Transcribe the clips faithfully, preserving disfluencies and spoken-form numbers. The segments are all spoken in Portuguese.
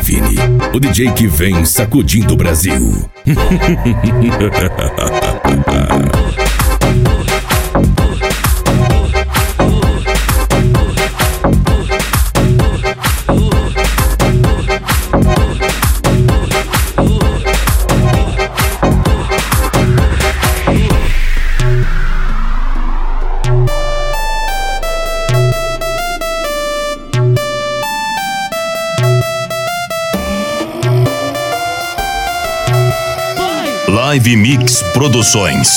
Vini, o D J que vem sacudindo o Brasil. Live Mix Produções.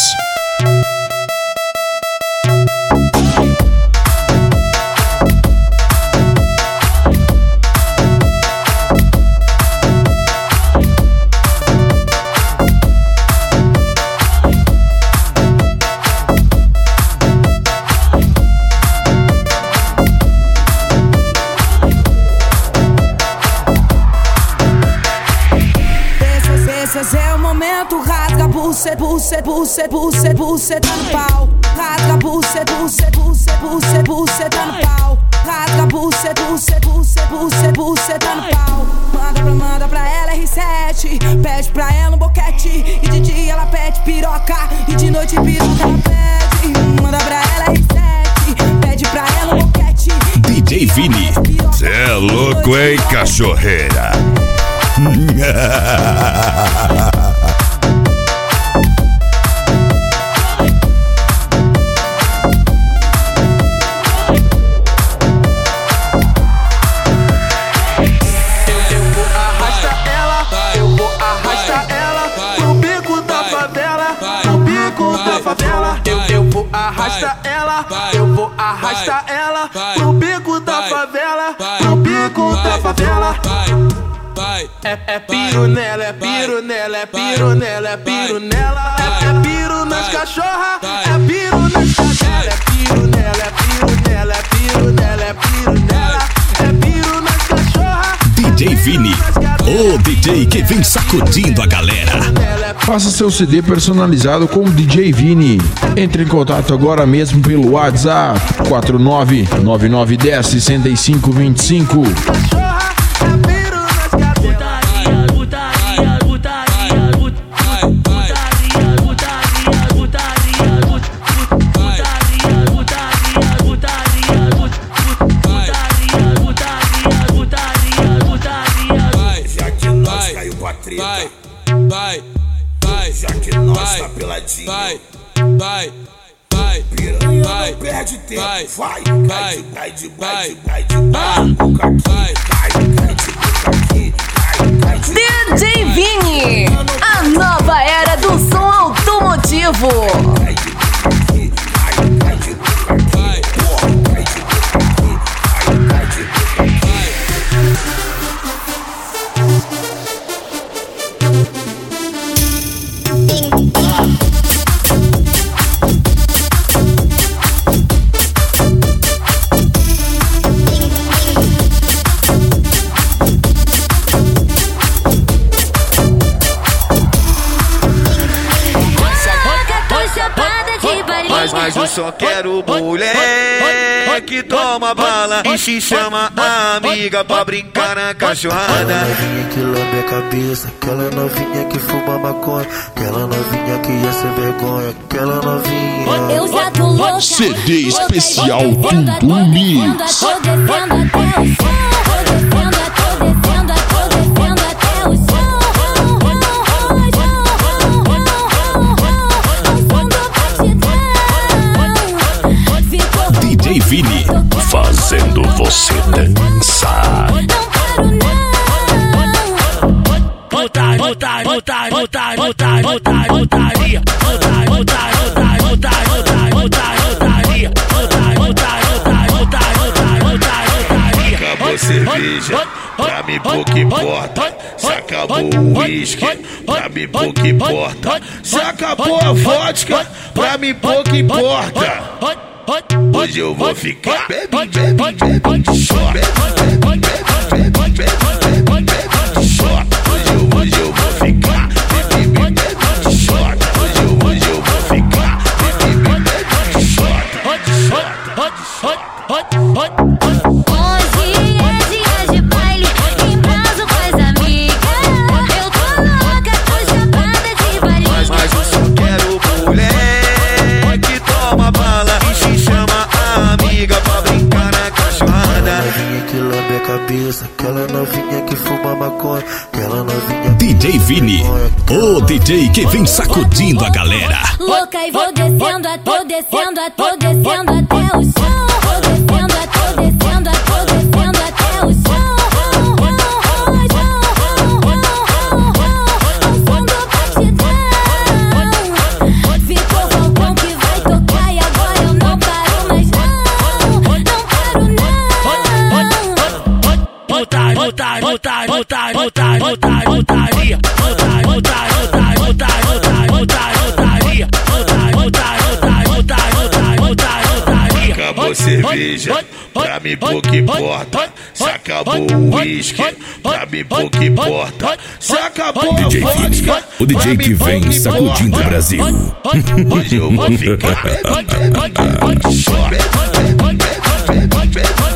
Esse é o momento, rasga buceta, buceta, buceta, buceta, buceta no pau. Rasga buceta, buceta, buceta, buceta, buceta no pau. Rasga buceta, buceta, buceta, buceta, buceta no pau. Manda pra, manda pra ela R sete, pede pra ela um boquete. E de dia ela pede piroca, e de noite piroca ela pede. Manda pra ela R sete, pede pra ela um boquete. D J Vini, cê é louco, hein, cachorreira? Arrasta ela, eu vou arrastar ela pro bico da favela, pro bico da favela. É, é piro nela, é piro nela, é piro nela, é piro nela. É, é piro nas cachorra, é piro nas cadelas. É piro nela, é piro nela, é piro nela, é piro nela. É piro nas cachorra. D J Vini, o D J que vem sacudindo a galera. Faça seu C D personalizado com o D J Vini. Entre em contato agora mesmo pelo WhatsApp quatro nove nove nove um zero seis cinco dois cinco. Vai, vai, vai, já que nós tá peladinho. Vai, vai, vai, piranha vai, não perde tempo. Vai, vai, vai, vai, de vai, vai, de vai, vai, cai de boca aqui, cai de D J Vini, a nova era do som automotivo. Cai de boca aqui, cai, cai de boca aqui, cai de boca aqui, cai, cai de boca aqui. Mas, mas eu só quero mulher que toma bala e se chama amiga pra brincar na cachorrada. Aquela novinha que lambe a cabeça, aquela novinha que fuma maconha, aquela novinha que ia ser vergonha, aquela novinha. Eu já tô louca. C D especial Tudo Mix. Tô descendo até o chão. Tô descendo, tô descendo, tô descendo até o chão. D J Vini, fazendo você dançar. Putaria, putaria, putaria, putaria, putaria, putaria, putaria, Acabou a cerveja, pra mim pouco importa. Se acabou o uísque, pra mim pouco importa. Se acabou a vodka, pra mim pouco importa. Hoje eu vou ficar bebe, bebe, bebe de shot. Bebe, bebe, bebe, bebe, bebe, bebe de shot. Hoje eu, hoje eu vou ficar bebe, bebe, bebe de shot. Hoje eu, hoje eu vou ficar bebe, bebe, bebe de shot. Hoje é dia de baile, em casa coisa cabeça, aquela novinha que fuma maconha, aquela novinha D J Vini, o D J que vem sacudindo a galera. Louca e vou descendo, tô descendo, tô descendo até o chão. Tô descendo, tô descendo, tô descendo até o chão. O som do batidão ficou roncão que vai tocar e agora eu não paro mais não, não paro não. Putaria, putaria, putaria, putaria, putaria, putaria, putaria, acabou cerveja, pra mim pouco importa. Se acabou o uísque, pra mim pouco importa. Se acabou a vodka, o D J que vem sacudindo o Brasil. Hoje eu vou ficar.